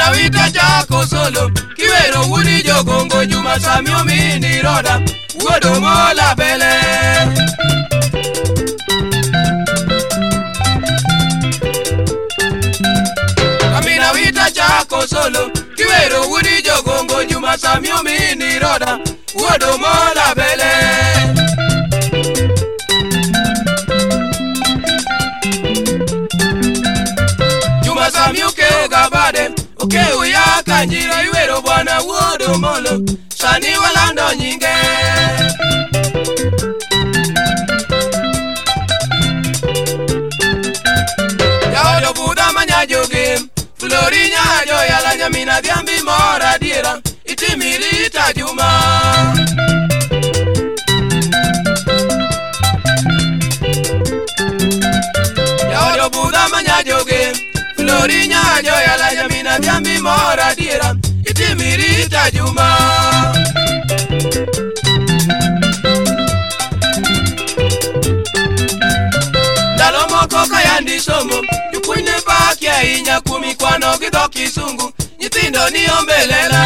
Amina wita jako solo kiwero wuni jogongo Juma Samio mini roda wodo mola bele. Amina wita jako solo kiwero wuni jogongo Juma Samio mini roda wodo mola bele. Juma Samio ke gabade oke uya kanjira iwero bwana wodo molo sani walando nyinge. Yaodo buda manya joge Flori nyajo yala nyamina dhiambi mora diera itimirita Juma. Yaodo buda manya joge Flori nyajo yala nyamina dhiambi mora diera itimirita Juma. Dalo moko kayandi somo Yukwine paki ya inya kumi kwano gido kisungu Nyitindo ni ombelela.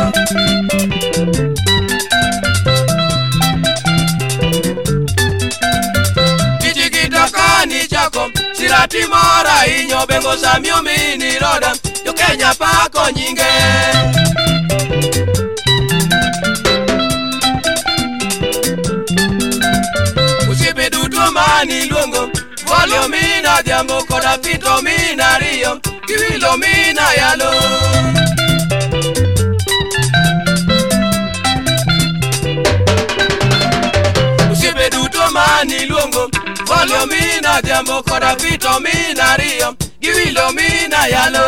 Kijikita kani chako Sirati mora inyo bengo Samio mini roda Yo Kenya pako nyinge. Usipe duto mani luongo Volio mina diambo koda pito mina rio Kiwilo mina yalo. Usipe duto mani luongo Volio mina diambo koda pito mina rio Kiwilo mina yalo.